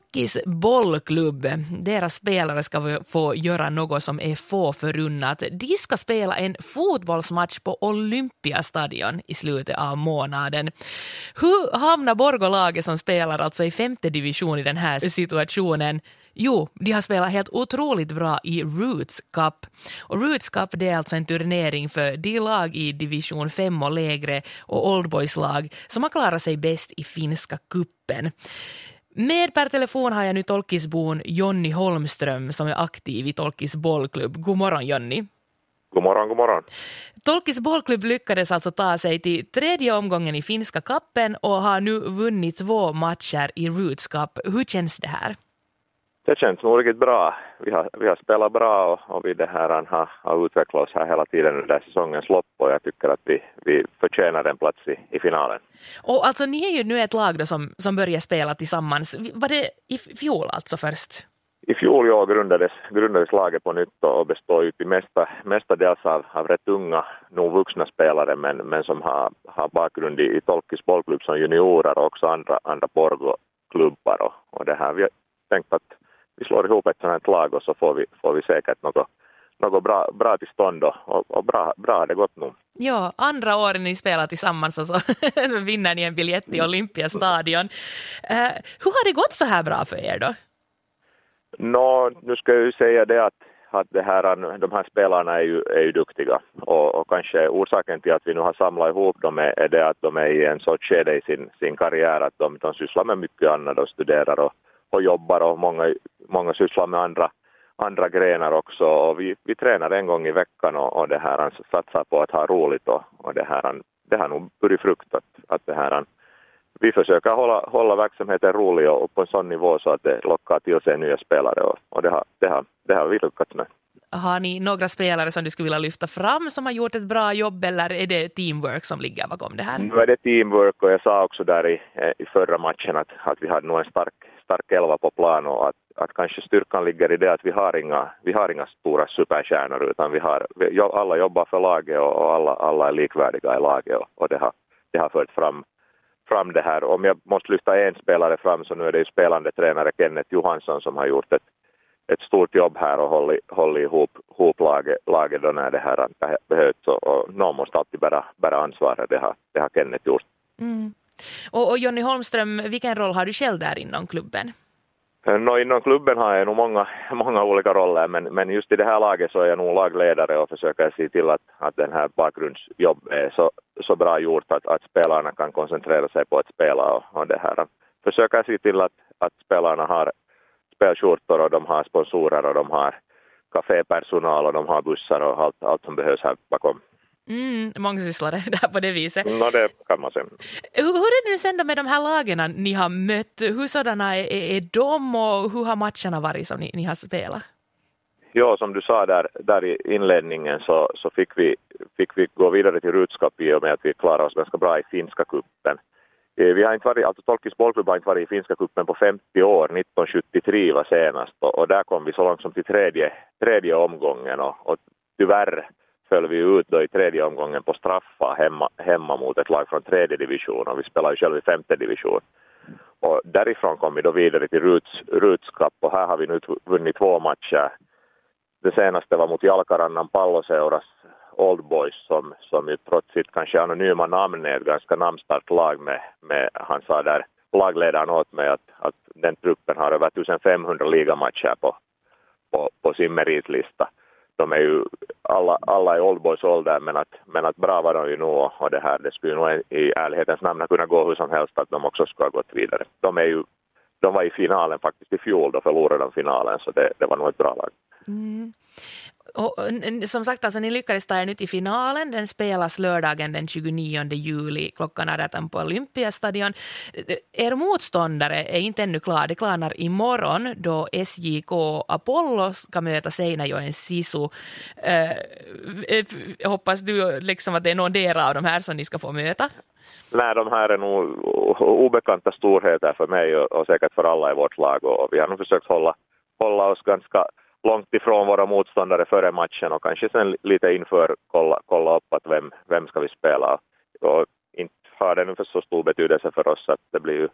Tolkis bollklubb, deras spelare ska få göra något som är få förunnat. De ska spela en fotbollsmatch på Olympiastadion i slutet av månaden. Hur hamnar Borgolaget som spelar alltså i 5:e division i den här situationen? Jo, de har spelat helt otroligt bra i Roots Cup. Och Roots Cup, det är alltså en turnering för de lag i division 5 och lägre och oldboys-lag som har klarat sig bäst i finska kuppen. Med per telefon har jag nu Tolkisbon Jonny Holmström som är aktiv i Tolkis bollklubb. God morgon, Jonny. God morgon, god morgon. Tolkis bollklubb lyckades alltså ta sig till 3:e omgången i finska kuppen och har nu vunnit 2 matcher i Roots Cup. Hur känns det här? Det känns nog riktigt bra. Vi har spelat bra och vi det här har utvecklat oss här hela tiden under säsongens lopp och jag tycker att vi förtjänar en plats i finalen. Och alltså ni är ju nu ett lag då som börjar spela tillsammans. Var det i fjol alltså först? I fjol grundades laget på nytt och består ju till mestadels av rätt unga, nog vuxna spelare men som har bakgrund i Tolkis bollklubb som juniorer och också andra Borgo-klubbar och det här. Vi har tänkt att vi slår ihop ett sådant lag och så får vi säkert något bra till stånd och bra har det gått nu. Ja, andra åren ni spelar tillsammans och så vinner ni en biljett till Olympiastadion. Hur har det gått så här bra för er då? Nu ska jag ju säga det att de här spelarna är ju duktiga och kanske orsaken till att vi nu har samlat ihop dem är det att de är i en sorts skede i sin karriär att de sysslar med mycket annat och studerar och jobbar och många sysslar med andra grenar också och vi tränar en gång i veckan och det här satsar på att ha roligt och det har nog burit frukt att det här vi försöker hålla verksamheten rolig och på en sån nivå så att det lockar till sig nya spelare och det har vi lyckats med. Har ni några spelare som du skulle vilja lyfta fram som har gjort ett bra jobb eller är det teamwork som ligger bakom det här? Nu är det teamwork och jag sa också där i förra matchen att vi hade nog en stark elva på plan och att kanske styrkan ligger i det att vi har inga stora superstjärnor utan alla jobbar för laget och alla är likvärdiga i laget och det har fört fram det här. Om jag måste lyfta en spelare fram så nu är det ju spelande tränare Kenneth Johansson som har gjort ett stort jobb här och hållit ihop laget då när det här behövs och någon måste alltid bära ansvaret. Det har Kenneth gjort. Mm. Och Jonny Holmström, vilken roll har du själv där inom klubben? Inom klubben har jag nog många olika roller men just i det här laget så är jag nog lagledare och försöker se till att den här bakgrundsjobb är så bra gjort att spelarna kan koncentrera sig på att spela och det här. Försöker se till att spelarna har spelskjortor och de har sponsorer och de har kafépersonal och de har bussar och allt som behövs här bakom. Mångsysslare där på det viset. Det kan man säga. Hur är det nu sen då med de här lagen ni har mött? Hur sådana är de och hur har matcherna varit som ni har spelat? Ja, som du sa där i inledningen så fick vi gå vidare till Roots Cup i och med att vi klarade oss ganska bra i finska kuppen. Vi har inte varit, alltså Tolkis bollklubb har inte varit i finska kuppen på 50 år, 1973 var senast och där kom vi så långt som till tredje omgången och tyvärr föll vi ut då i 3:e omgången på straffa hemma mot ett lag från 3:e division och vi spelar ju själv i 5:e division. Och därifrån kom vi då vidare till Roots Cup och här har vi nu vunnit 2 matcher. Det senaste var mot Jalkarannan Palloseuras Old Boys som ju trots sitt kanske anonyma namn är ett ganska namnstarkt lag med han sa där lagledaren åt mig att den truppen har över 1500 ligamatcher på sin meritlista. De är ju alla i Old Boys ålder men att bra var de ju nog och det skulle nog i ärlighetens namn kunna gå hur som helst att de också ska ha gått vidare. De var i finalen faktiskt i fjol, då förlorade de finalen så det var nog ett bra lag. Mm. Och som sagt, alltså, ni lyckades ta er nu till finalen. Den spelas lördagen den 29 juli klockan 18 på Olympiastadion. Er motståndare är inte ännu klar. Det klarnar imorgon då SJK Apollo ska möta Seinäjoen Sisu. Hoppas du liksom att det är någon del av de här som ni ska få möta? Nej, de här är nog obekanta storheter för mig och säkert för alla i vårt lag. Och vi har nog försökt hålla oss ganska långt ifrån våra motståndare före matchen och kanske sen lite inför kolla upp att vem ska vi spela. Och inte har det nu för så stor betydelse för oss att det blir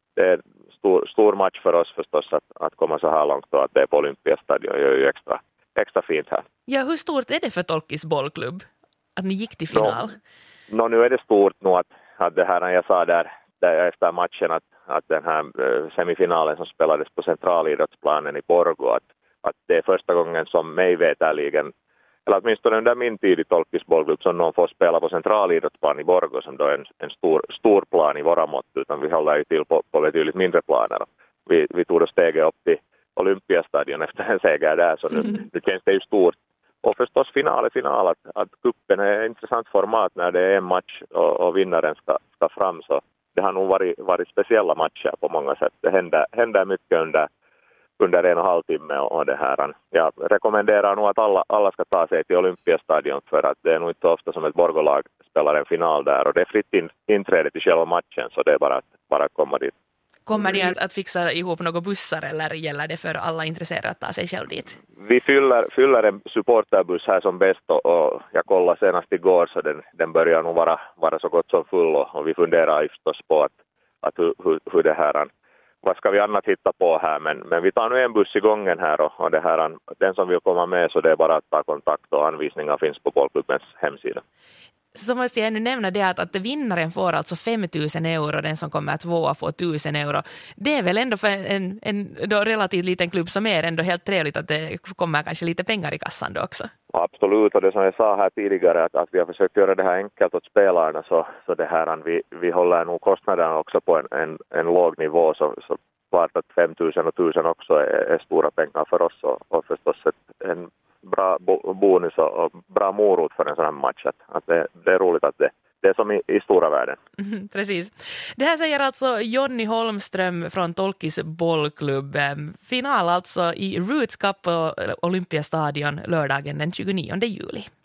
det är stor match för oss förstås att komma så här långt och att det är på Olympiastadion gör ju extra fint här. Ja, hur stort är det för Tolkis bollklubb att ni gick till final? Nu är det stort nog att det här jag sa där efter matchen att den här semifinalen som spelades på centralidrottsplanen i Borgå att det är första gången som mig veterligen, eller åtminstone under min tid i Tolkis bollklubb, som någon får spela på centralidrottsplan i Borgå som då är en stor plan i våra mått, utan vi håller ju till på betydligt mindre planer. Vi tog då steget upp till Olympiastadion efter en seger där, så nu känns det ju stort. Och förstås final att kuppen är ett intressant format när det är en match och vinnaren ska fram, så det har nog varit speciella matcher på många sätt. Det händer mycket under 1,5 timme och det här. Jag rekommenderar nog att alla ska ta sig till Olympiastadion, för att det är nog inte ofta som ett Borgålag spelar en final där, och det är fritt inträde till själva matchen, så det är bara att komma dit. Kommer ni att fixa ihop några bussar eller gäller det för alla intresserade att ta sig själv dit? Vi fyller en supporterbuss här som bäst och jag kollade senast igår, så den börjar nog vara så gott som full, och vi funderar förstås på att hur det här, vad ska vi annat hitta på här, men vi tar nu en buss i gången här och det här, den som vill komma med, så det är bara att ta kontakt, och anvisningar finns på bollklubbens hemsida. Så måste jag ännu nämna det att vinnaren får alltså 5 000 euro, den som kommer tvåa får 1 000 euro. Det är väl ändå för en då relativt liten klubb som är ändå helt trevligt att det kommer kanske lite pengar i kassan då också. Absolut, och det som jag sa här tidigare att vi har försökt göra det här enkelt åt spelarna, så det här, vi håller nog kostnaderna också på en låg nivå, så klart att 5 000 och 1 000 också är stora pengar för oss, och förstås en bra bonus och bra morot för en sån här match. Att det är roligt att det är som i stora världen. Precis. Det här säger alltså Jonny Holmström från Tolkis bollklubb. Final alltså i Roots Cup på Olympiastadion lördagen den 29 juli.